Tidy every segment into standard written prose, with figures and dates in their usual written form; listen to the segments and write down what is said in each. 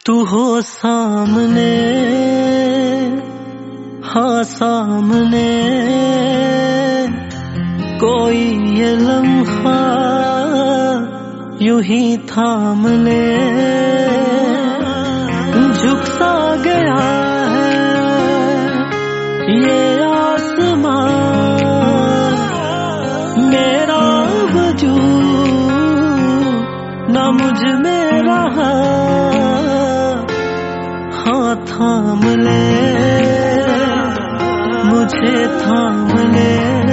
तू हो सामने, हाँ सामने, कोई ये लम्हा यूं ही थाम ले। झुक सा गया है ये आसमां, मेरा वजूद ना मुझ में रहा। हाँ थाम ले, मुझे थाम ले,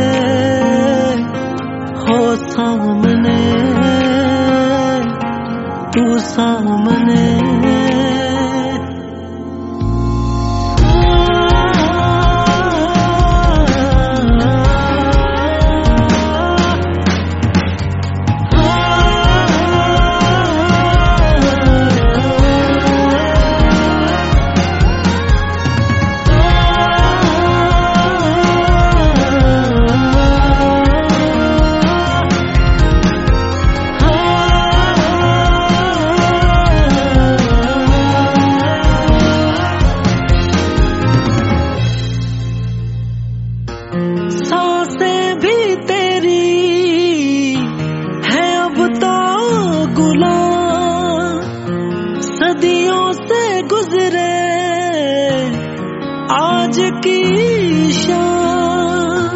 हो सामने, तू सामने। सांसें भी तेरी है अब तो गुलाम, सदियों से गुजरे आज की शाम।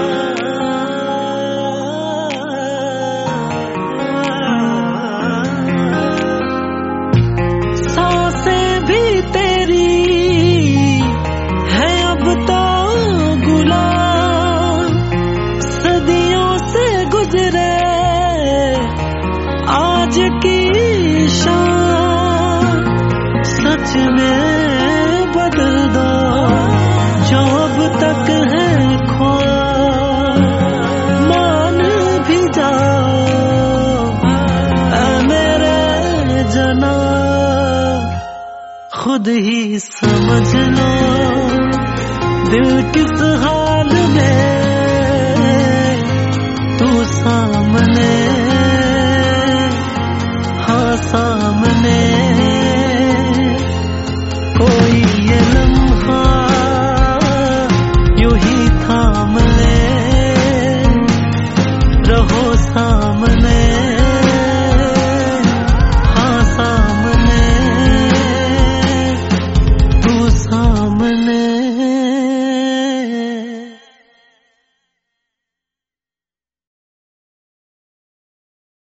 सांसें भी तेरी है अब तो आज की शाम। सच में बदल दो जो अब तक है ख्वाब, मान भी जाओ ऐ मेरे जनाब। खुद ही समझ लो दिल किस हाल में, तू सामने।